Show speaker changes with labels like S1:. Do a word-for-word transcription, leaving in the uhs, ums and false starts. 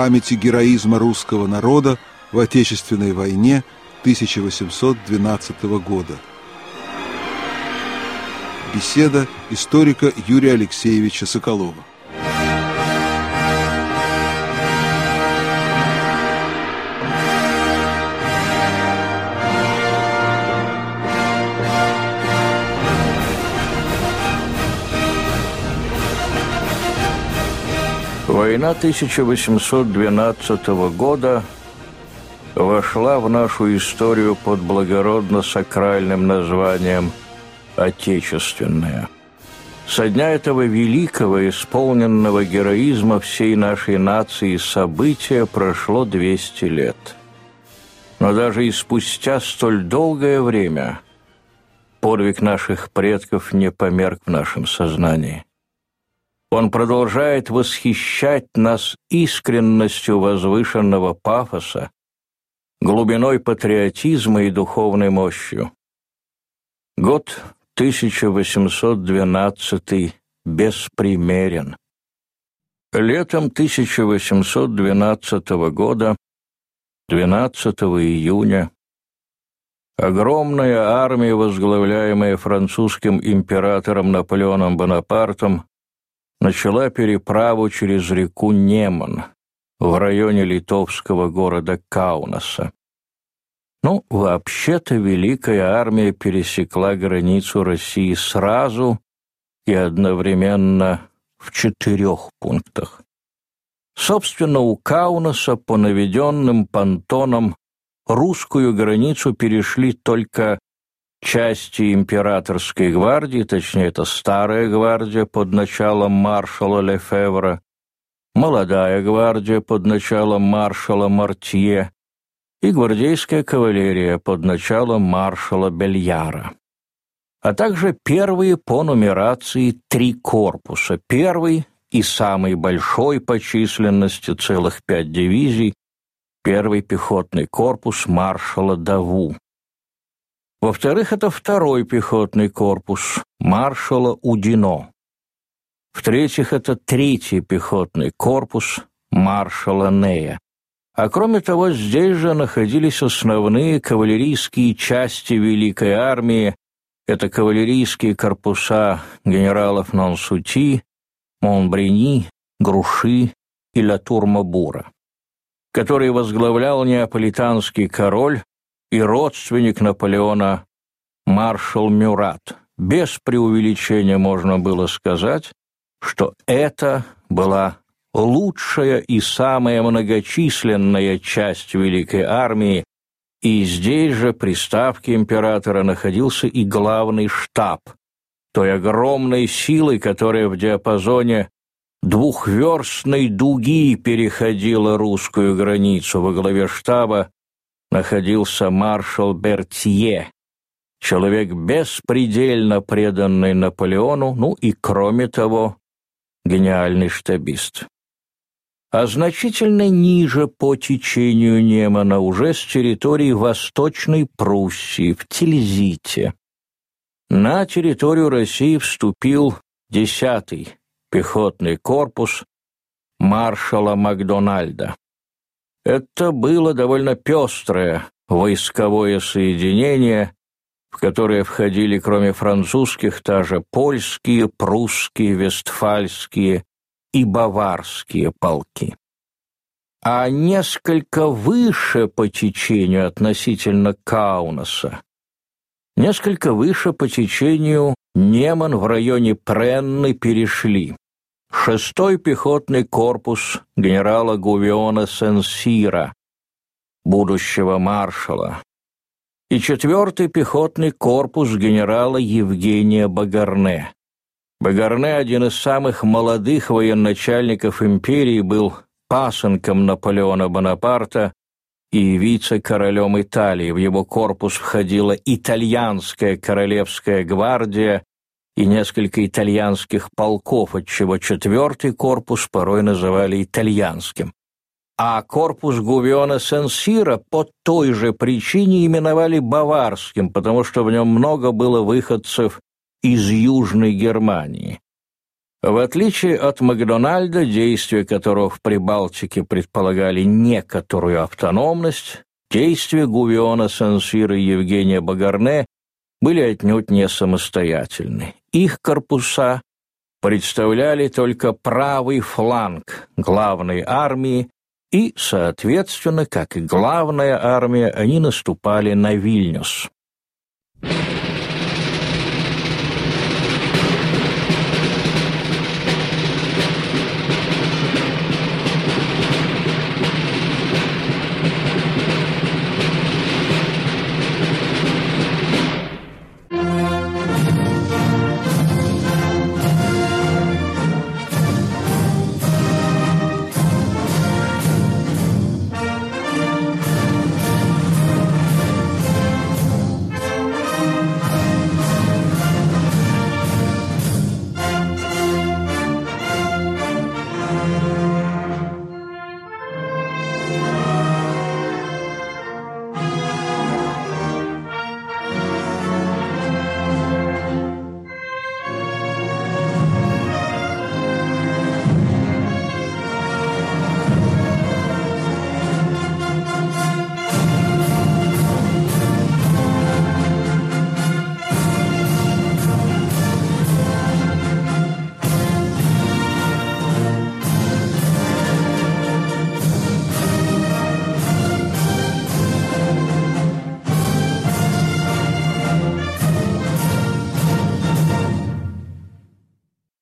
S1: памяти героизма русского народа в Отечественной войне тысяча восемьсот двенадцатого года. Беседа историка Юрия Алексеевича Соколова.
S2: Война тысяча восемьсот двенадцатого года вошла в нашу историю под благородно-сакральным названием «Отечественная». Со дня этого великого, исполненного героизма всей нашей нации события прошло двести лет. Но даже и спустя столь долгое время подвиг наших предков не померк в нашем сознании. Он продолжает восхищать нас искренностью возвышенного пафоса, глубиной патриотизма и духовной мощью. Год тысяча восемьсот двенадцатый беспримерен. Летом тысяча восемьсот двенадцатого года, двенадцатого июня, огромная армия, возглавляемая французским императором Наполеоном Бонапартом, начала переправу через реку Неман в районе литовского города Каунаса. Ну, вообще-то Великая Армия пересекла границу России сразу и одновременно в четырех пунктах. Собственно, у Каунаса по наведенным понтонам русскую границу перешли только части императорской гвардии, точнее, это старая гвардия под началом маршала Лефевра, молодая гвардия под началом маршала Мортье и гвардейская кавалерия под началом маршала Бельяра, а также первые по нумерации три корпуса. Первый и самый большой по численности, целых пять дивизий, первый пехотный корпус маршала Даву. Во-вторых, это второй пехотный корпус маршала Удино. В-третьих, это третий пехотный корпус маршала Нея. А кроме того, здесь же находились основные кавалерийские части Великой Армии. Это кавалерийские корпуса генералов Нансути, Монбрини, Груши и Латур-Мабура, которые возглавлял неаполитанский король и родственник Наполеона маршал Мюрат. Без преувеличения можно было сказать, что это была лучшая и самая многочисленная часть Великой Армии, и здесь же при ставке императора находился и главный штаб той огромной силы, которая в диапазоне двухверстной дуги переходила русскую границу. Во главе штаба находился маршал Бертье, человек беспредельно преданный Наполеону, ну и, кроме того, гениальный штабист. А значительно ниже по течению Немана, уже с территории Восточной Пруссии, в Тильзите, на территорию России вступил десятый пехотный корпус маршала Макдональда. Это было довольно пестрое войсковое соединение, в которое входили, кроме французских, также польские, прусские, вестфальские и баварские полки. А несколько выше по течению относительно Каунаса, несколько выше по течению Неман в районе Пренны перешли шестой пехотный корпус генерала Гувиона Сен-Сира, будущего маршала, и четвертый пехотный корпус генерала Евгения Багарне. Багарне, один из самых молодых военачальников империи, был пасынком Наполеона Бонапарта и вице-королем Италии. В его корпус входила итальянская королевская гвардия и несколько итальянских полков, отчего четвертый корпус порой называли итальянским. А корпус Гувиона Сен-Сира по той же причине именовали баварским, потому что в нем много было выходцев из Южной Германии. В отличие от Макдональда, действия которого в Прибалтике предполагали некоторую автономность, действия Гувиона Сен-Сира и Евгения Багарне были отнюдь не самостоятельны. Их корпуса представляли только правый фланг главной армии, и, соответственно, как и главная армия, они наступали на Вильнюс.